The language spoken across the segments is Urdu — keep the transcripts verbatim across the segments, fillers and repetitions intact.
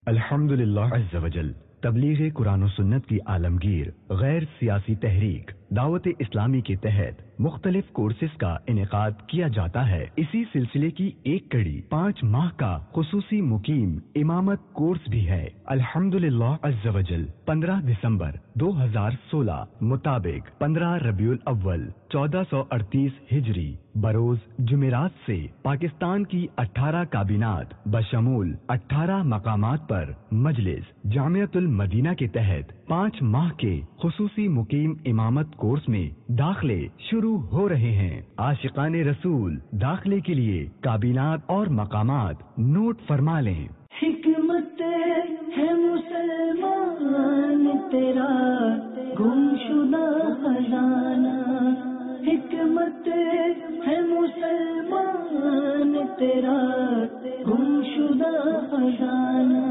الحمدللہ عز وجل تبلیغ قرآن و سنت کی عالمگیر غیر سیاسی تحریک دعوت اسلامی کے تحت مختلف کورسز کا انعقاد کیا جاتا ہے. اسی سلسلے کی ایک کڑی پانچ ماہ کا خصوصی مقیم امامت کورس بھی ہے. الحمدللہ عز وجل پندرہ دسمبر دو ہزار سولہ مطابق پندرہ ربیع الاول چودہ سو اڑتیس ہجری بروز جمعرات سے پاکستان کی اٹھارہ کابینات بشمول اٹھارہ مقامات پر مجلس جامعۃ المدینہ کے تحت پانچ ماہ کے خصوصی مقیم امامت کورس میں داخلے شروع ہو رہے ہیں. عاشقان رسول داخلے کے لیے کابینات اور مقامات نوٹ فرما لیں. حکمت ہے مسلمان تیرا گم شدہ خزانہ، حکمت ہے مسلمان تیرا گم شدہ خزانہ،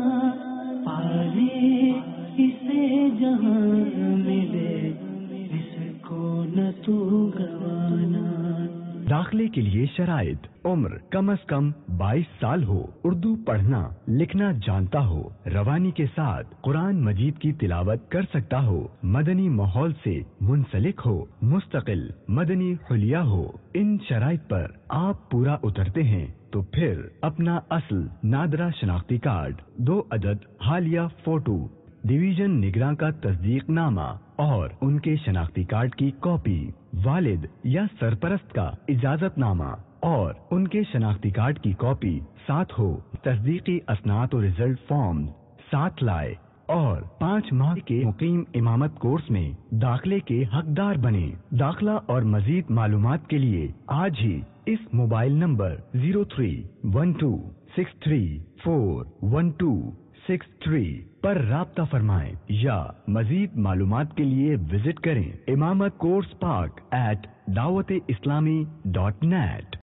پالے اسے جہاں ملے اس کو نہ تو گوانا. داخلے کے لیے شرائط: عمر کم از کم بائیس سال ہو، اردو پڑھنا لکھنا جانتا ہو، روانی کے ساتھ قرآن مجید کی تلاوت کر سکتا ہو، مدنی ماحول سے منسلک ہو، مستقل مدنی حلیہ ہو. ان شرائط پر آپ پورا اترتے ہیں تو پھر اپنا اصل نادرہ شناختی کارڈ، دو عدد حالیہ فوٹو، ڈویژن نگراں کا تصدیق نامہ اور ان کے شناختی کارڈ کی کاپی، والد یا سرپرست کا اجازت نامہ اور ان کے شناختی کارڈ کی کاپی ساتھ ہو، تصدیقی اسناد و رزلٹ فارم ساتھ لائے اور پانچ ماہ کے مقیم امامت کورس میں داخلے کے حقدار بنے. داخلہ اور مزید معلومات کے لیے آج ہی اس mobile number zero three one two six three four one two six three پر رابطہ فرمائیں یا مزید معلومات کے لیے وزٹ کریں امامت کورس پاک ایٹ دعوت اسلامی ڈاٹ نیٹ.